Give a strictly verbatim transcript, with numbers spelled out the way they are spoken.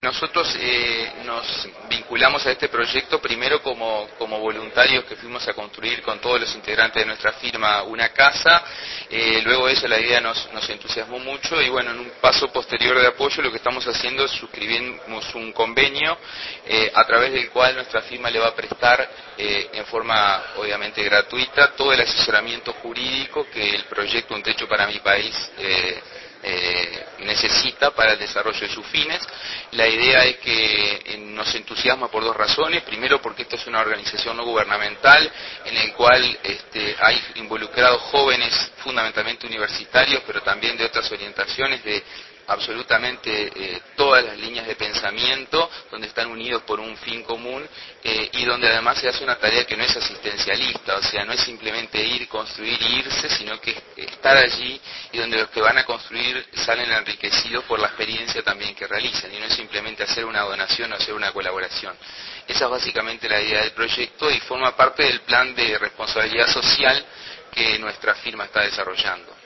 Nosotros eh, nos vinculamos a este proyecto primero como, como voluntarios que fuimos a construir con todos los integrantes de nuestra firma una casa, eh, luego de eso la idea nos, nos entusiasmó mucho y bueno, en un paso posterior de apoyo lo que estamos haciendo es suscribimos un convenio eh, a través del cual nuestra firma le va a prestar eh, en forma obviamente gratuita todo el asesoramiento jurídico que el proyecto Un Techo para mi País eh, Eh, necesita para el desarrollo de sus fines. La idea es que eh, nos entusiasma por dos razones. Primero, porque esto es una organización no gubernamental en el cual este, hay involucrados jóvenes fundamentalmente universitarios, pero también de otras orientaciones, de absolutamente eh, todas las líneas de pensamiento, donde están unidos por un fin común eh, y donde además se hace una tarea que no es asistencialista, o sea, no es simplemente ir, construir e irse, sino que estar allí y donde los que van a construir salen enriquecidos por la experiencia también que realizan y no es simplemente hacer una donación o hacer una colaboración. Esa es básicamente la idea del proyecto y forma parte del plan de responsabilidad social que nuestra firma está desarrollando.